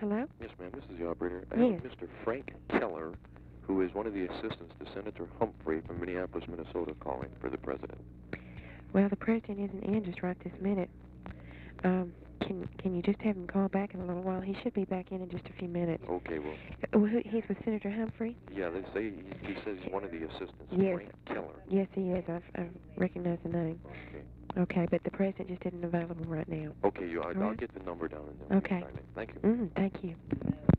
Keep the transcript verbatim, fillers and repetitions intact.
hello? Yes, ma'am. This is the operator. I Yes. have Mister Frank Keller, who is one of the assistants to Senator Humphrey from Minneapolis, Minnesota, calling for the president. Well, the president isn't in just right this minute. Um, can can you just have him call back in a little while? He should be back in in just a few minutes. Okay, well. Uh, who- he's with Senator Humphrey? Yeah, they say he, he says he's one of the assistants. Yes. Frank Keller. Yes, he is. I've, I've recognized the name. Okay. Okay, but the president just isn't available right now. Okay, you. I, I'll right. get the number down and then. Okay. Thank you. Mm, thank you.